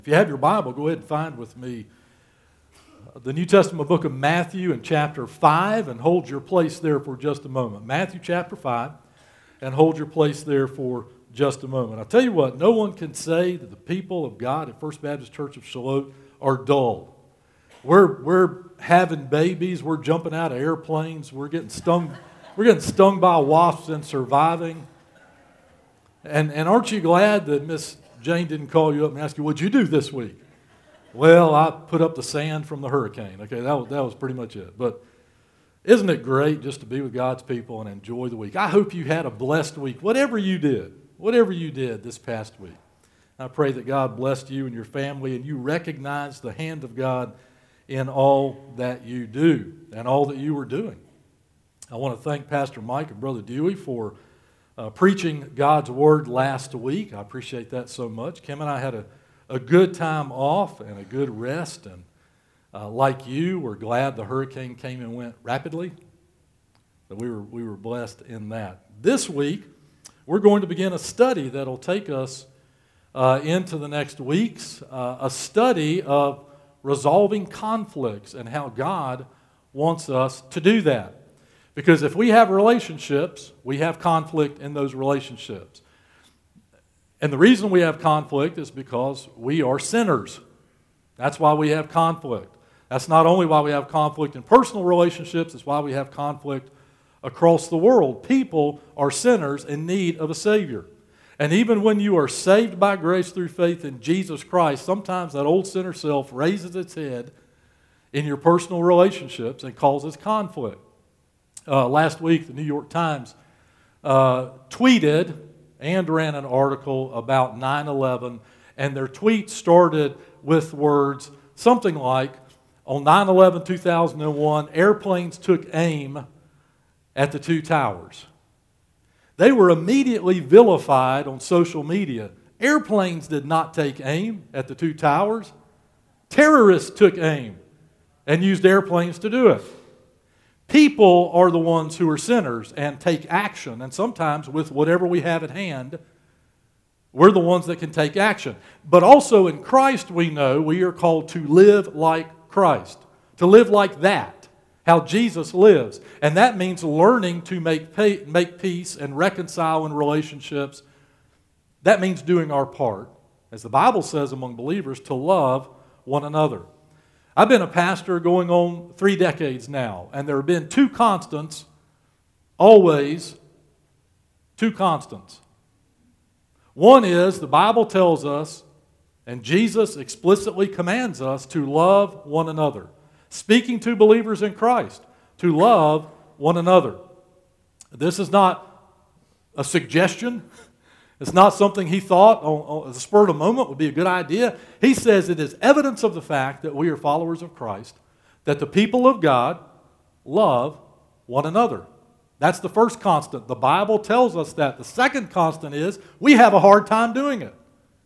If you have your Bible, go ahead and find with me the New Testament book of Matthew in chapter 5 and hold your place there for just a moment. Matthew chapter 5 and hold your place there for just a moment. I'll tell you what, no one can say that the people of God at First Baptist Church of Shalot are dull. We're having babies, we're jumping out of airplanes, we're getting stung by wasps and surviving. And aren't you glad that Miss Jane didn't call you up and ask you, what'd you do this week? Well, I put up the sand from the hurricane. Okay, that was pretty much it. But isn't it great just to be with God's people and enjoy the week? I hope you had a blessed week, whatever you did this past week. I pray that God blessed you and your family and you recognize the hand of God in all that you do and all that you were doing. I want to thank Pastor Mike and Brother Dewey for preaching God's Word last week. I appreciate that so much. Kim and I had a good time off and a good rest, and like you, we're glad the hurricane came and went rapidly, but we were blessed in that. This week, we're going to begin a study that will take us into the next weeks, a study of resolving conflicts and how God wants us to do that. Because if we have relationships, we have conflict in those relationships. And the reason we have conflict is because we are sinners. That's why we have conflict. That's not only why we have conflict in personal relationships, it's why we have conflict across the world. People are sinners in need of a Savior. And even when you are saved by grace through faith in Jesus Christ, sometimes that old sinner self raises its head in your personal relationships and causes conflict. Last week, the New York Times tweeted and ran an article about 9/11, and their tweet started with words something like, on 9/11/2001, airplanes took aim at the two towers. They were immediately vilified on social media. Airplanes did not take aim at the two towers. Terrorists took aim and used airplanes to do it. People are the ones who are sinners and take action. And sometimes with whatever we have at hand, we're the ones that can take action. But also in Christ we know we are called to live like Christ. To live like that, how Jesus lives. And that means learning to make peace and reconcile in relationships. That means doing our part, as the Bible says among believers, to love one another. I've been a pastor going on 3 decades now, and there have been two constants, always two constants. One is the Bible tells us, and Jesus explicitly commands us to love one another. Speaking to believers in Christ, to love one another. This is not a suggestion. It's not something he thought on the spur of the moment would be a good idea. He says it is evidence of the fact that we are followers of Christ, that the people of God love one another. That's the first constant. The Bible tells us that. The second constant is we have a hard time doing it.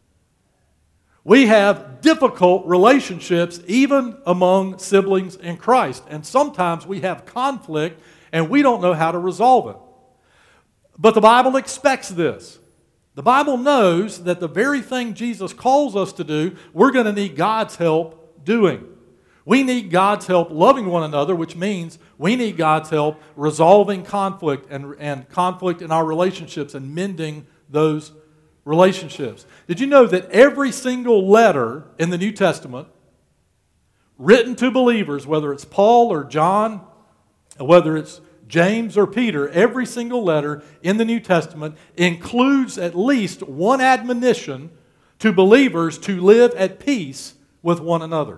We have difficult relationships even among siblings in Christ. And sometimes we have conflict and we don't know how to resolve it. But the Bible expects this. The Bible knows that the very thing Jesus calls us to do, we're going to need God's help doing. We need God's help loving one another, which means we need God's help resolving conflict and conflict in our relationships and mending those relationships. Did you know that every single letter in the New Testament written to believers, whether it's Paul or John, whether it's James or Peter, every single letter in the New Testament includes at least one admonition to believers to live at peace with one another.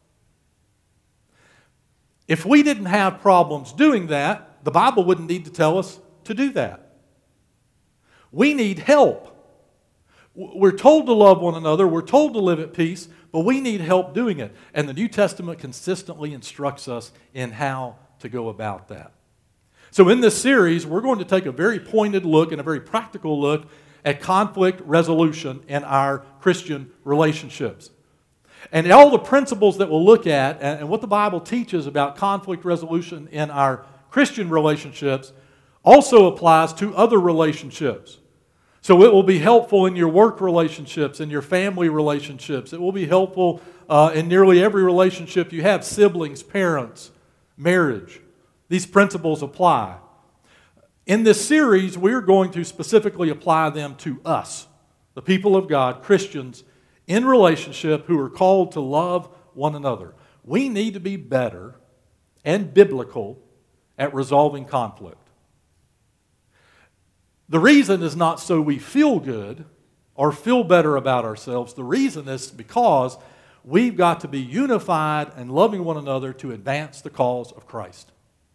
If we didn't have problems doing that, the Bible wouldn't need to tell us to do that. We need help. We're told to love one another, we're told to live at peace, but we need help doing it. And the New Testament consistently instructs us in how to go about that. So in this series, we're going to take a very pointed look and a very practical look at conflict resolution in our Christian relationships. And all the principles that we'll look at and what the Bible teaches about conflict resolution in our Christian relationships also applies to other relationships. So it will be helpful in your work relationships, in your family relationships. It will be helpful in nearly every relationship you have, siblings, parents, marriage. These principles apply. In this series, we're going to specifically apply them to us, the people of God, Christians in relationship who are called to love one another. We need to be better and biblical at resolving conflict. The reason is not so we feel good or feel better about ourselves. The reason is because we've got to be unified and loving one another to advance the cause of Christ.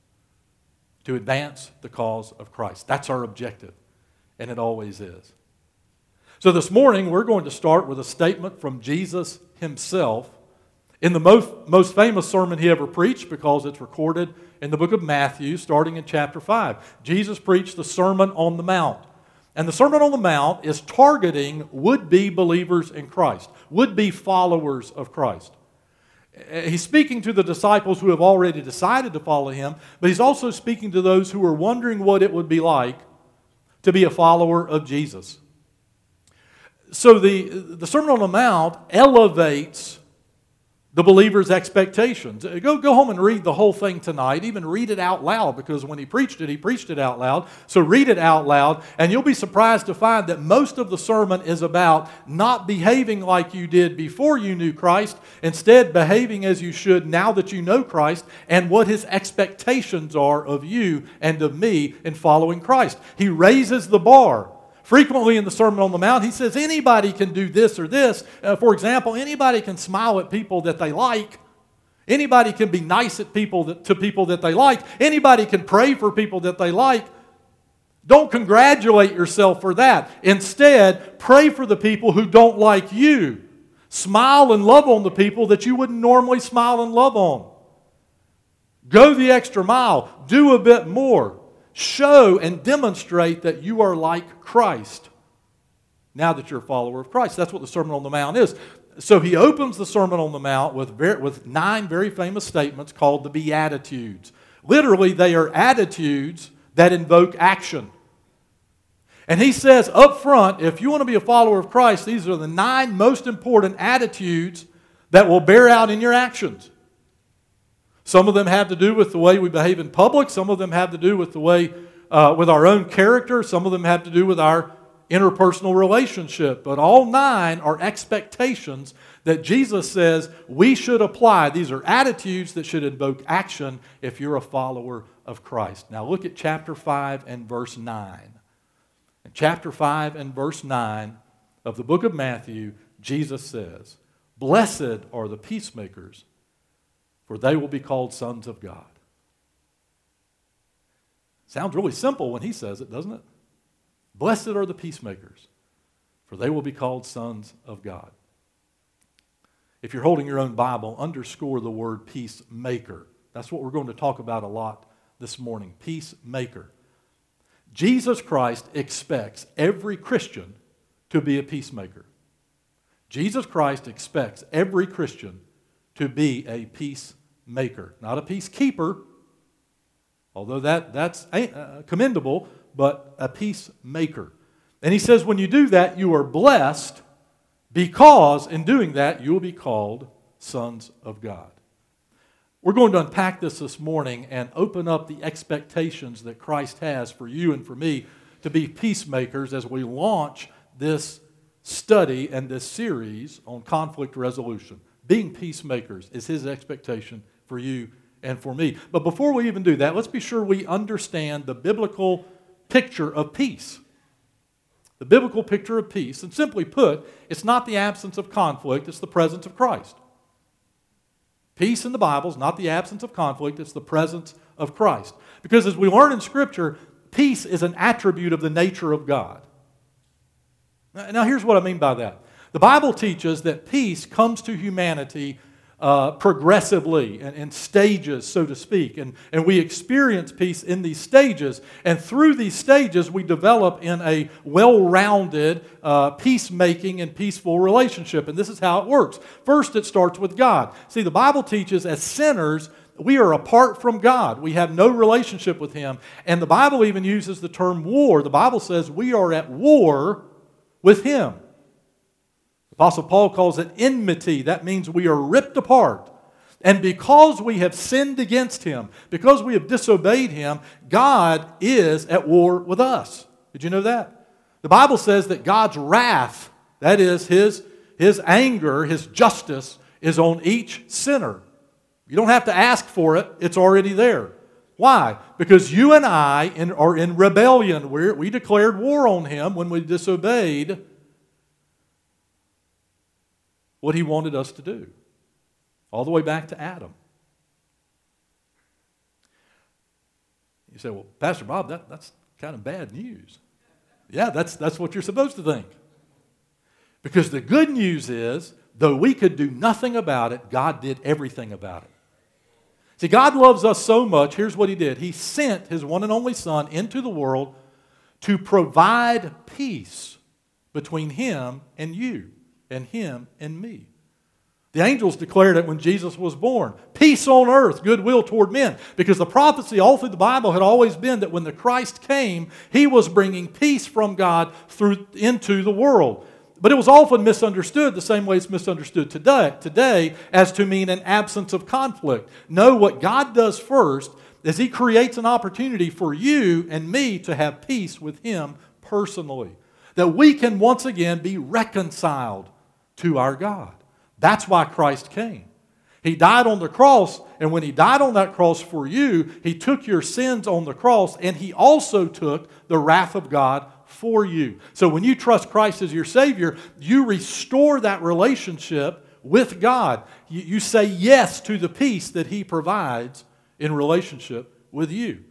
To advance the cause of Christ. That's our objective, and it always is. So this morning, we're going to start with a statement from Jesus himself in the most famous sermon he ever preached, because it's recorded in the book of Matthew, starting in chapter 5. Jesus preached the Sermon on the Mount. And the Sermon on the Mount is targeting would-be believers in Christ, would-be followers of Christ. He's speaking to the disciples who have already decided to follow him, but he's also speaking to those who are wondering what it would be like to be a follower of Jesus. So the Sermon on the Mount elevates the believer's expectations. Go home and read the whole thing tonight. Even read it out loud, because when he preached it out loud. So read it out loud, and you'll be surprised to find that most of the sermon is about not behaving like you did before you knew Christ, instead behaving as you should now that you know Christ, and what his expectations are of you and of me in following Christ. He raises the bar. Frequently in the Sermon on the Mount, he says anybody can do this or this. For example, anybody can smile at people that they like. Anybody can be nice to people that they like. Anybody can pray for people that they like. Don't congratulate yourself for that. Instead, pray for the people who don't like you. Smile and love on the people that you wouldn't normally smile and love on. Go the extra mile. Do a bit more. Show and demonstrate that you are like Christ now that you're a follower of Christ. That's what the Sermon on the Mount is. So he opens the Sermon on the Mount with 9 very famous statements called the Beatitudes. Literally, they are attitudes that invoke action. And he says up front, if you want to be a follower of Christ, these are the 9 most important attitudes that will bear out in your actions. Some of them have to do with the way we behave in public. Some of them have to do with the way, with our own character. Some of them have to do with our interpersonal relationship. But all 9 are expectations that Jesus says we should apply. These are attitudes that should invoke action if you're a follower of Christ. Now look at chapter 5 and verse 9. In chapter 5 and verse 9 of the book of Matthew, Jesus says, "Blessed are the peacemakers, for they will be called sons of God." Sounds really simple when he says it, doesn't it? Blessed are the peacemakers, for they will be called sons of God. If you're holding your own Bible, underscore the word peacemaker. That's what we're going to talk about a lot this morning. Peacemaker. Jesus Christ expects every Christian to be a peacemaker. Jesus Christ expects every Christian to be a peacemaker. Not a peacekeeper, although that's commendable, but a peacemaker. And he says when you do that, you are blessed, because in doing that, you will be called sons of God. We're going to unpack this morning and open up the expectations that Christ has for you and for me to be peacemakers as we launch this study and this series on conflict resolution. Being peacemakers is his expectation for you and for me. But before we even do that, let's be sure we understand the biblical picture of peace. The biblical picture of peace, and simply put, it's not the absence of conflict, it's the presence of Christ. Peace in the Bible is not the absence of conflict, it's the presence of Christ. Because as we learn in Scripture, peace is an attribute of the nature of God. Now here's what I mean by that. The Bible teaches that peace comes to humanity progressively and in stages, so to speak. And we experience peace in these stages. And through these stages, we develop in a well-rounded peacemaking and peaceful relationship. And this is how it works. First, it starts with God. See, the Bible teaches as sinners, We are apart from God. We have no relationship with Him. And the Bible even uses the term war. The Bible says we are at war with Him. The Apostle Paul calls it enmity. That means we are ripped apart. And because we have sinned against Him, because we have disobeyed Him, God is at war with us. Did you know that? The Bible says that God's wrath, that is His anger, His justice, is on each sinner. You don't have to ask for it. It's already there. Why? Because you and I are in rebellion. We declared war on Him when we disobeyed what He wanted us to do. All the way back to Adam. You say, well, Pastor Bob, that's kind of bad news. Yeah, that's what you're supposed to think. Because the good news is, though we could do nothing about it, God did everything about it. See, God loves us so much, here's what He did. He sent His one and only Son into the world to provide peace between Him and you, and Him and me. The angels declared it when Jesus was born. Peace on earth, goodwill toward men. Because the prophecy all through the Bible had always been that when the Christ came, He was bringing peace from God into the world. But it was often misunderstood the same way it's misunderstood today as to mean an absence of conflict. No, what God does first is He creates an opportunity for you and me to have peace with Him personally. That we can once again be reconciled to our God. That's why Christ came. He died on the cross, and when He died on that cross for you, He took your sins on the cross, and He also took the wrath of God for you. So when you trust Christ as your Savior, you restore that relationship with God. You say yes to the peace that He provides in relationship with you.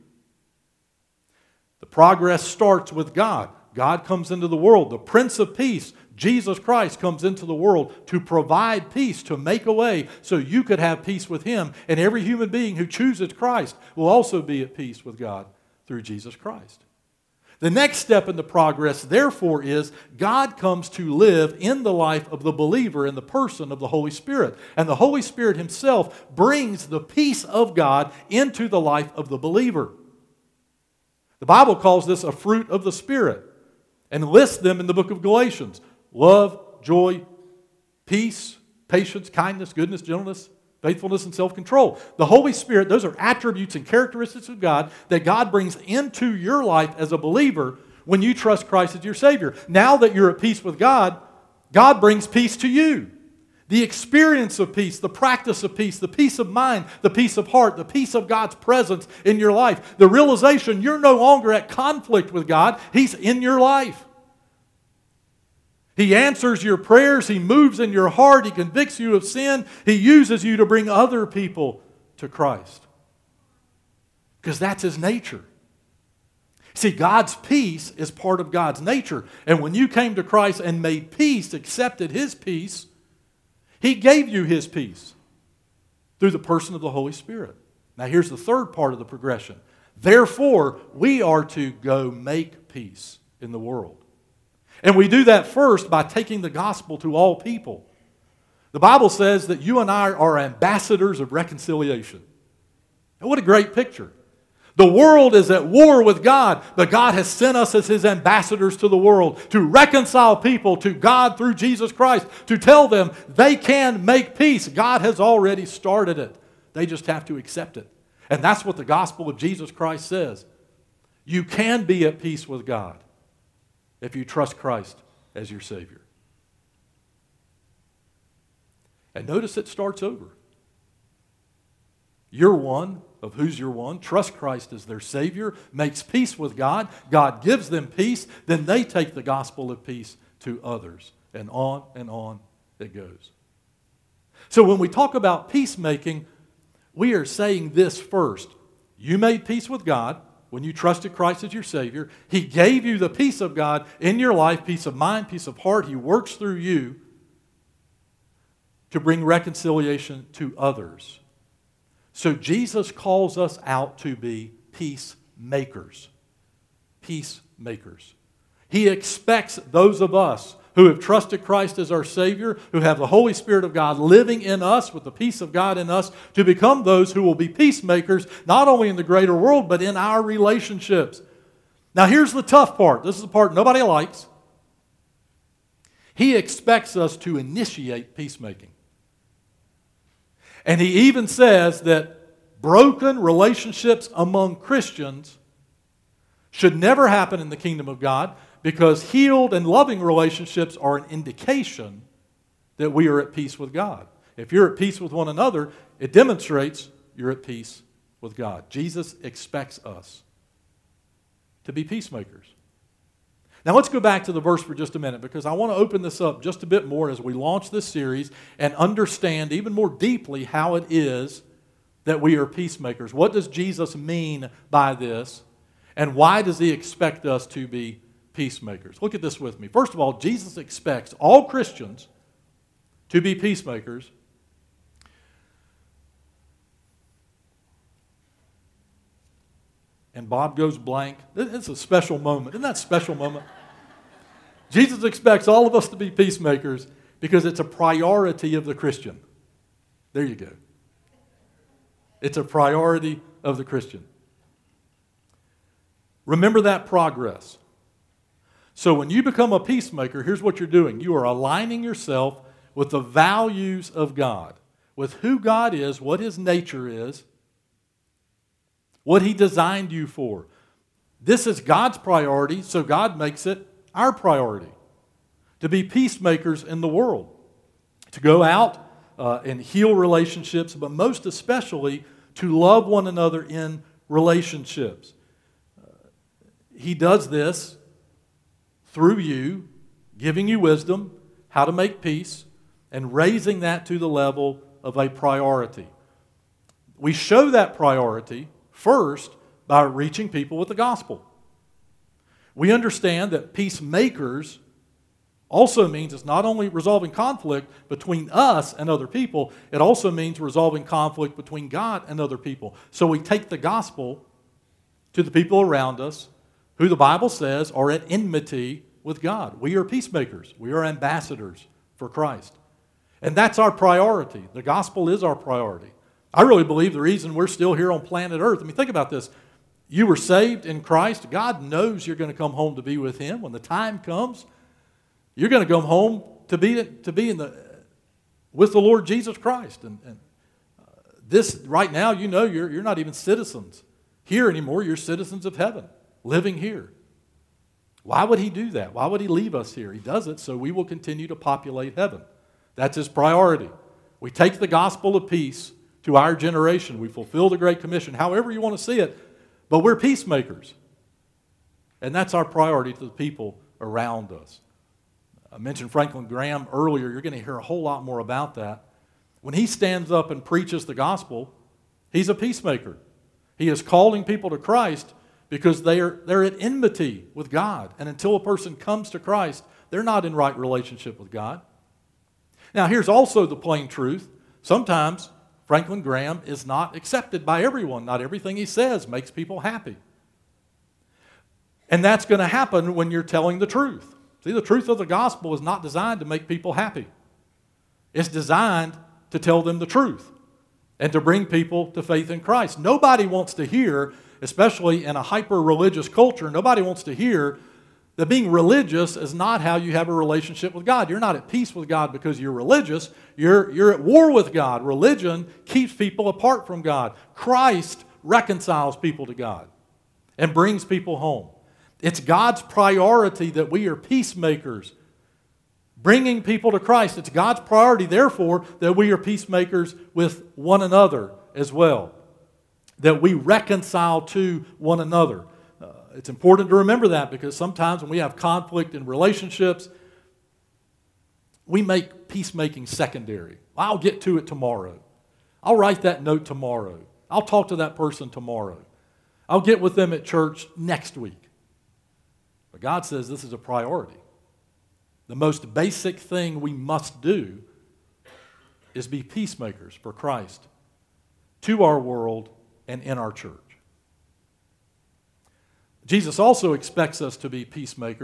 The progress starts with God. God comes into the world. The Prince of Peace, Jesus Christ, comes into the world to provide peace, to make a way so you could have peace with Him. And every human being who chooses Christ will also be at peace with God through Jesus Christ. The next step in the progress, therefore, is God comes to live in the life of the believer in the person of the Holy Spirit. And the Holy Spirit Himself brings the peace of God into the life of the believer. The Bible calls this a fruit of the Spirit and lists them in the book of Galatians. Love, joy, peace, patience, kindness, goodness, gentleness, faithfulness, and self-control. The Holy Spirit, those are attributes and characteristics of God that God brings into your life as a believer when you trust Christ as your Savior. Now that you're at peace with God, God brings peace to you. The experience of peace, the practice of peace, the peace of mind, the peace of heart, the peace of God's presence in your life. The realization you're no longer at conflict with God. He's in your life. He answers your prayers. He moves in your heart. He convicts you of sin. He uses you to bring other people to Christ. Because that's His nature. See, God's peace is part of God's nature. And when you came to Christ and made peace, accepted His peace, He gave you His peace through the person of the Holy Spirit. Now here's the third part of the progression. Therefore, we are to go make peace in the world. And we do that first by taking the gospel to all people. The Bible says that you and I are ambassadors of reconciliation. And what a great picture. The world is at war with God, but God has sent us as His ambassadors to the world to reconcile people to God through Jesus Christ, to tell them they can make peace. God has already started it. They just have to accept it. And that's what the gospel of Jesus Christ says. You can be at peace with God if you trust Christ as your Savior. And notice it starts over. You're one of who's your one. Trust Christ as their Savior, makes peace with God. God gives them peace. Then they take the gospel of peace to others. And on it goes. So when we talk about peacemaking, we are saying this first. You made peace with God when you trusted Christ as your Savior. He gave you the peace of God in your life, peace of mind, peace of heart. He works through you to bring reconciliation to others. So Jesus calls us out to be peacemakers. Peacemakers. He expects those of us who have trusted Christ as our Savior, who have the Holy Spirit of God living in us with the peace of God in us, to become those who will be peacemakers, not only in the greater world, but in our relationships. Now here's the tough part. This is the part nobody likes. He expects us to initiate peacemaking. And he even says that broken relationships among Christians should never happen in the kingdom of God, because healed and loving relationships are an indication that we are at peace with God. If you're at peace with one another, it demonstrates you're at peace with God. Jesus expects us to be peacemakers. Now let's go back to the verse for just a minute, because I want to open this up just a bit more as we launch this series and understand even more deeply how it is that we are peacemakers. What does Jesus mean by this? And why does he expect us to be peacemakers? Look at this with me. First of all, Jesus expects all Christians to be peacemakers. And Bob goes blank. It's a special moment. Isn't that a special moment? Jesus expects all of us to be peacemakers because it's a priority of the Christian. There you go. It's a priority of the Christian. Remember that progress. So when you become a peacemaker, here's what you're doing. You are aligning yourself with the values of God, with who God is, what his nature is, what he designed you for. This is God's priority, so God makes it our priority to be peacemakers in the world, to go out and heal relationships, but most especially to love one another in relationships. He does this through you, giving you wisdom, how to make peace, and raising that to the level of a priority. We show that priority first by reaching people with the gospel. We understand that peacemakers also means it's not only resolving conflict between us and other people, it also means resolving conflict between God and other people. So we take the gospel to the people around us who the Bible says are at enmity with God. We are peacemakers. We are ambassadors for Christ. And that's our priority. The gospel is our priority. I really believe the reason we're still here on planet Earth, I mean, think about this. You were saved in Christ. God knows you're going to come home to be with him. When the time comes, you're going to come home to be with the Lord Jesus Christ. And this, right now, you know you're not even citizens here anymore. You're citizens of heaven, living here. Why would he do that? Why would he leave us here? He does it so we will continue to populate heaven. That's his priority. We take the gospel of peace to our generation. We fulfill the Great Commission, however you want to see it, but we're peacemakers. And that's our priority to the people around us. I mentioned Franklin Graham earlier. You're going to hear a whole lot more about that. When he stands up and preaches the gospel, he's a peacemaker. He is calling people to Christ because they're at enmity with God. And until a person comes to Christ, they're not in right relationship with God. Now, here's also the plain truth. Sometimes Franklin Graham is not accepted by everyone. Not everything he says makes people happy. And that's going to happen when you're telling the truth. See, the truth of the gospel is not designed to make people happy. It's designed to tell them the truth and to bring people to faith in Christ. Nobody wants to hear, especially in a hyper-religious culture, nobody wants to hear that being religious is not how you have a relationship with God. You're not at peace with God because you're religious. You're at war with God. Religion keeps people apart from God. Christ reconciles people to God and brings people home. It's God's priority that we are peacemakers, bringing people to Christ. It's God's priority, therefore, that we are peacemakers with one another as well, that we reconcile to one another. It's important to remember that because sometimes when we have conflict in relationships, we make peacemaking secondary. I'll get to it tomorrow. I'll write that note tomorrow. I'll talk to that person tomorrow. I'll get with them at church next week. But God says this is a priority. The most basic thing we must do is be peacemakers for Christ to our world and in our church. Jesus also expects us to be peacemakers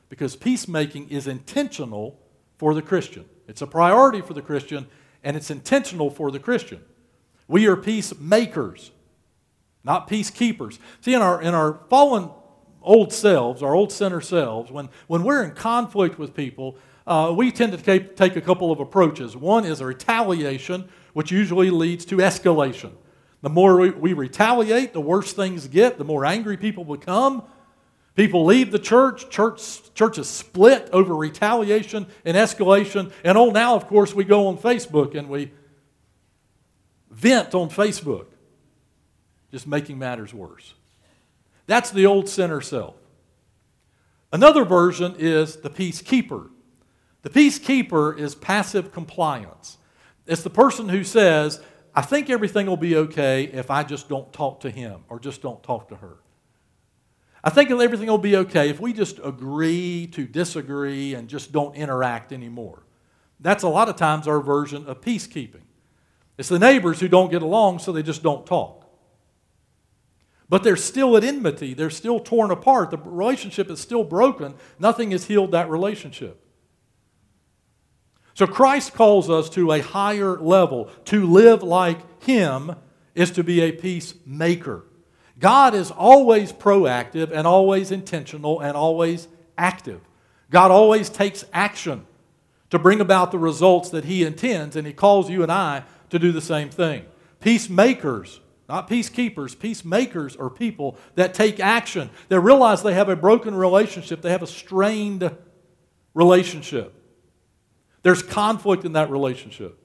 because peacemaking is intentional for the Christian. It's a priority for the Christian, and it's intentional for the Christian. We are peacemakers, not peacekeepers. See, in our fallen old selves, our old sinner selves, when we're in conflict with people, we tend to take a couple of approaches. One is a retaliation, which usually leads to escalation. The more we retaliate, the worse things get, the more angry people become. People leave the church. Churches split over retaliation and escalation. And now, of course, we go on Facebook and we vent on Facebook, just making matters worse. That's the old sinner self. Another version is the peacekeeper. The peacekeeper is passive compliance. It's the person who says, I think everything will be okay if I just don't talk to him or just don't talk to her. I think everything will be okay if we just agree to disagree and just don't interact anymore. That's a lot of times our version of peacekeeping. It's the neighbors who don't get along, so they just don't talk. But they're still at enmity. They're still torn apart. The relationship is still broken. Nothing has healed that relationship. So Christ calls us to a higher level. To live like Him is to be a peacemaker. God is always proactive and always intentional and always active. God always takes action to bring about the results that He intends, and He calls you and I to do the same thing. Peacemakers, not peacekeepers, peacemakers are people that take action, that realize they have a broken relationship, they have a strained relationship. There's conflict in that relationship.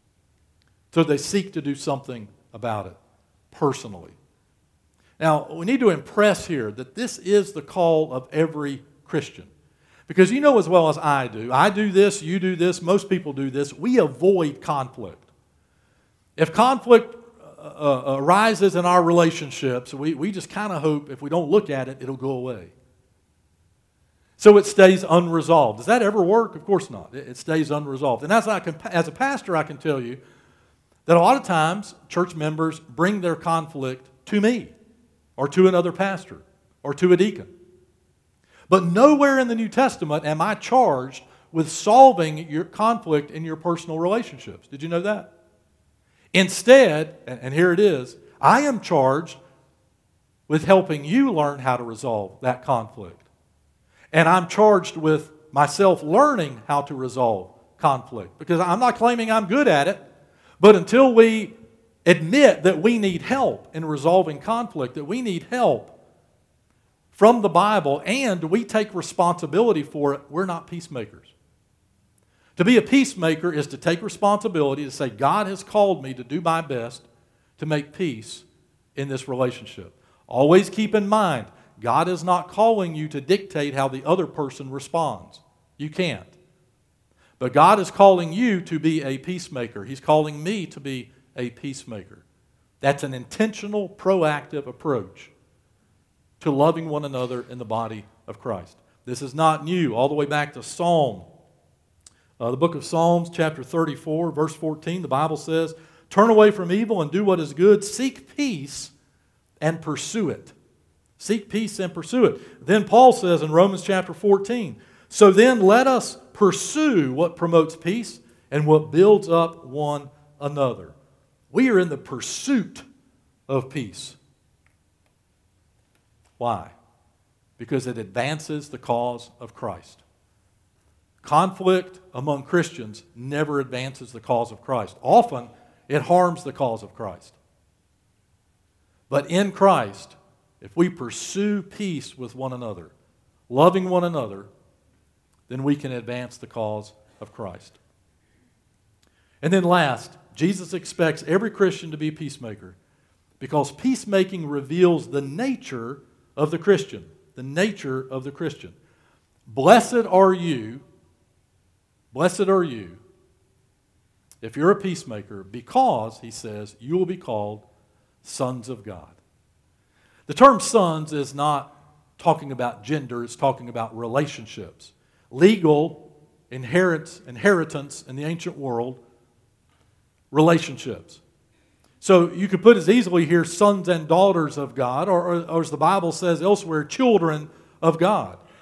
So they seek to do something about it personally. Now, we need to impress here that this is the call of every Christian. Because you know as well as I do this, you do this, most people do this, we avoid conflict. If conflict arises in our relationships, we just kind of hope if we don't look at it, it'll go away. So it stays unresolved. Does that ever work? Of course not. It stays unresolved. And as a pastor, I can tell you that a lot of times church members bring their conflict to me or to another pastor or to a deacon. But nowhere in the New Testament am I charged with solving your conflict in your personal relationships. Did you know that? Instead, and here it is, I am charged with helping you learn how to resolve that conflict. And I'm charged with myself learning how to resolve conflict. Because I'm not claiming I'm good at it, but until we admit that we need help in resolving conflict, that we need help from the Bible, and we take responsibility for it, we're not peacemakers. To be a peacemaker is to take responsibility, to say, God has called me to do my best to make peace in this relationship. Always keep in mind, God is not calling you to dictate how the other person responds. You can't. But God is calling you to be a peacemaker. He's calling me to be a peacemaker. That's an intentional, proactive approach to loving one another in the body of Christ. This is not new. All the way back to Psalm. The book of Psalms, chapter 34, verse 14, the Bible says, turn away from evil and do what is good. Seek peace and pursue it. Seek peace and pursue it. Then Paul says in Romans chapter 14, so then let us pursue what promotes peace and what builds up one another. We are in the pursuit of peace. Why? Because it advances the cause of Christ. Conflict among Christians never advances the cause of Christ. Often, it harms the cause of Christ. But in Christ, if we pursue peace with one another, loving one another, then we can advance the cause of Christ. And then last, Jesus expects every Christian to be a peacemaker because peacemaking reveals the nature of the Christian. The nature of the Christian. Blessed are you if you're a peacemaker because, he says, you will be called sons of God. The term sons is not talking about gender, it's talking about relationships. Legal inheritance in the ancient world, relationships. So you could put as easily here sons and daughters of God, or as the Bible says elsewhere, children of God.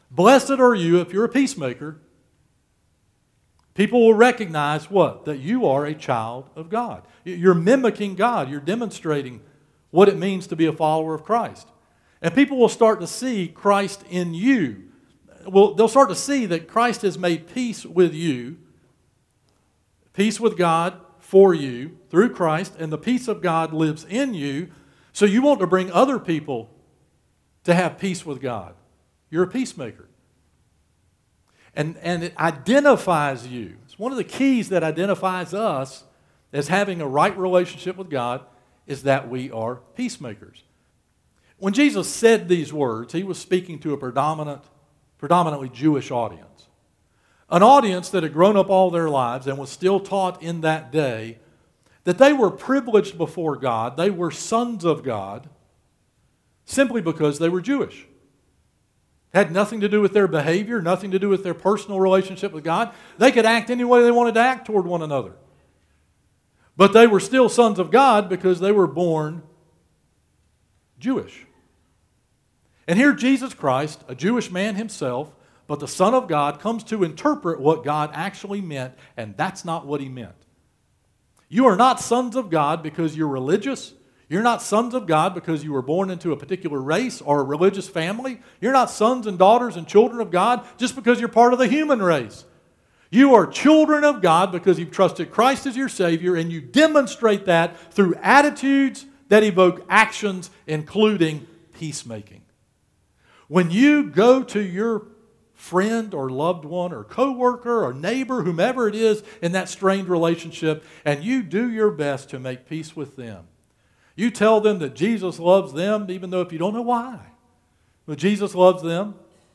Blessed are you if you're a peacemaker. People will recognize what? That you are a child of God. You're mimicking God. You're demonstrating what it means to be a follower of Christ. And people will start to see Christ in you. Well, they'll start to see that Christ has made peace with you, peace with God for you through Christ, and the peace of God lives in you. So you want to bring other people to have peace with God. You're a peacemaker. And it identifies you. It's one of the keys that identifies us as having a right relationship with God is that we are peacemakers. When Jesus said these words, he was speaking to a predominantly Jewish audience. An audience that had grown up all their lives and was still taught in that day that they were privileged before God, they were sons of God, simply because they were Jewish. Had nothing to do with their behavior, nothing to do with their personal relationship with God. They could act any way they wanted to act toward one another. But they were still sons of God because they were born Jewish. And here Jesus Christ, a Jewish man himself, but the Son of God, comes to interpret what God actually meant, and that's not what he meant. You are not sons of God because you're religious. You're not sons of God because you were born into a particular race or a religious family. You're not sons and daughters and children of God just because you're part of the human race. You are children of God because you've trusted Christ as your Savior, and you demonstrate that through attitudes that evoke actions, including peacemaking. When you go to your friend or loved one or coworker or neighbor, whomever it is in that strained relationship, and you do your best to make peace with them, you tell them that Jesus loves them, even though if you don't know why. But Jesus loves them.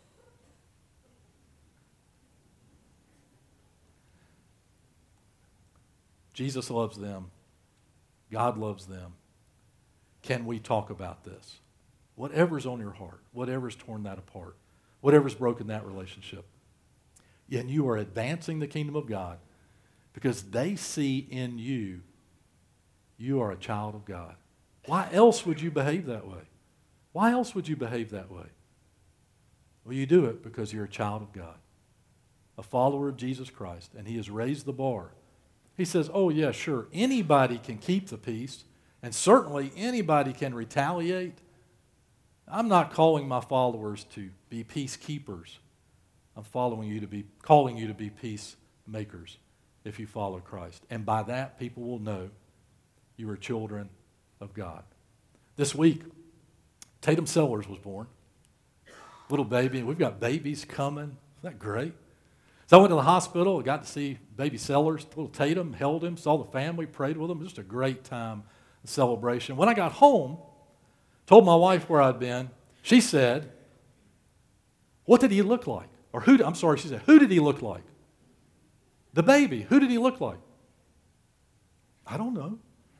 Jesus loves them. God loves them. Can we talk about this? Whatever's on your heart, whatever's torn that apart, whatever's broken that relationship. And you are advancing the kingdom of God because they see in you, you are a child of God. Why else would you behave that way? Why else would you behave that way? Well, you do it because you're a child of God, a follower of Jesus Christ, and he has raised the bar. He says, oh yeah, sure, anybody can keep the peace, and certainly anybody can retaliate. I'm not calling my followers to be peacekeepers. I'm calling you to be peacemakers if you follow Christ. And by that, people will know you are children of God. This week, Tatum Sellers was born. Little baby, and we've got babies coming. Isn't that great? So I went to the hospital, got to see baby Sellers, little Tatum, held him, saw the family, prayed with him. Just a great time, a celebration. When I got home, told my wife where I'd been, she said, what did he look like? She said, who did he look like? The baby, who did he look like? I don't know.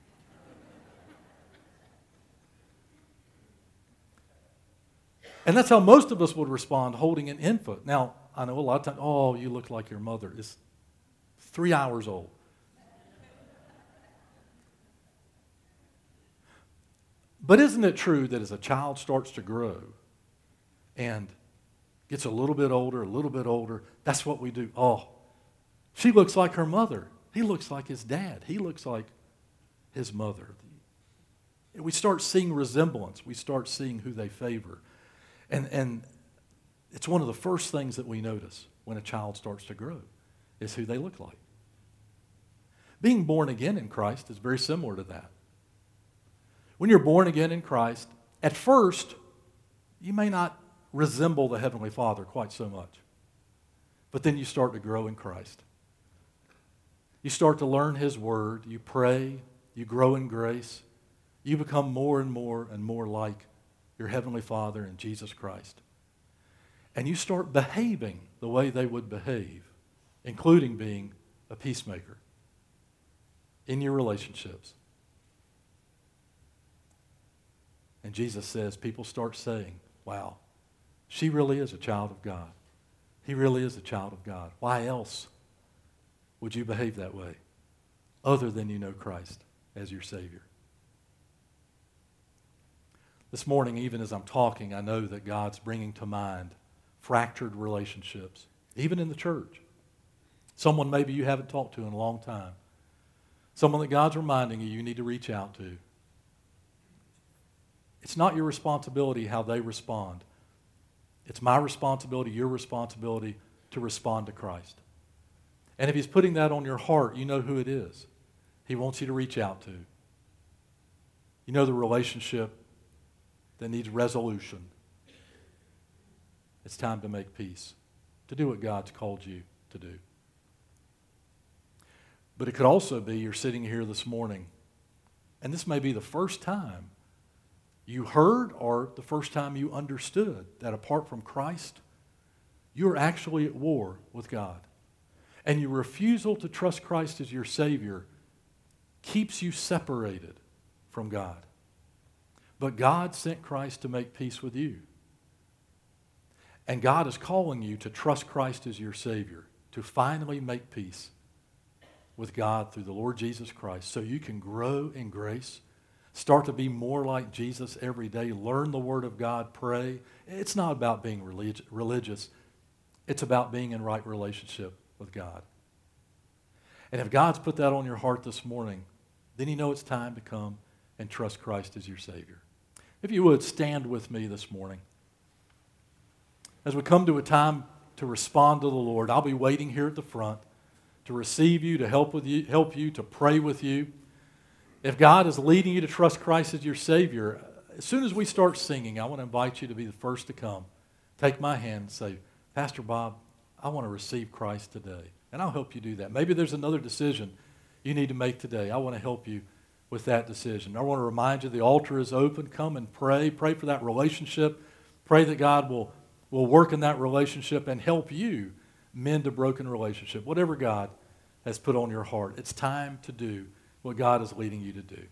And that's how most of us would respond holding an infant. Now, I know a lot of times, oh, you look like your mother. It's 3 hours old. But isn't it true that as a child starts to grow and gets a little bit older, that's what we do. Oh, she looks like her mother. He looks like his dad. He looks like his mother. We start seeing resemblance. We start seeing who they favor. And it's one of the first things that we notice when a child starts to grow is who they look like. Being born again in Christ is very similar to that. When you're born again in Christ, at first, you may not resemble the Heavenly Father quite so much. But then you start to grow in Christ. You start to learn His Word. You pray. You grow in grace. You become more and more and more like your Heavenly Father and Jesus Christ. And you start behaving the way they would behave, including being a peacemaker in your relationships. And Jesus says, people start saying, wow, she really is a child of God. He really is a child of God. Why else would you behave that way other than you know Christ as your Savior? This morning, even as I'm talking, I know that God's bringing to mind fractured relationships, even in the church. Someone maybe you haven't talked to in a long time. Someone that God's reminding you need to reach out to. It's not your responsibility how they respond. It's my responsibility, your responsibility to respond to Christ. And if He's putting that on your heart, you know who it is. He wants you to reach out to. You know the relationship that needs resolution. It's time to make peace, to do what God's called you to do. But it could also be you're sitting here this morning, and this may be the first time you heard or the first time you understood that apart from Christ, you're actually at war with God. And your refusal to trust Christ as your Savior keeps you separated from God. But God sent Christ to make peace with you. And God is calling you to trust Christ as your Savior, to finally make peace with God through the Lord Jesus Christ so you can grow in grace, start to be more like Jesus every day, learn the Word of God, pray. It's not about being religious. It's about being in right relationship with God. And if God's put that on your heart this morning, then you know it's time to come and trust Christ as your Savior. If you would, stand with me this morning. As we come to a time to respond to the Lord, I'll be waiting here at the front to receive you, to help you, to pray with you. If God is leading you to trust Christ as your Savior, as soon as we start singing, I want to invite you to be the first to come. Take my hand and say, Pastor Bob, I want to receive Christ today. And I'll help you do that. Maybe there's another decision you need to make today. I want to help you with that decision. I want to remind you the altar is open. Come and pray. Pray for that relationship. Pray that God will work in that relationship and help you mend a broken relationship. Whatever God has put on your heart, it's time to do what God is leading you to do.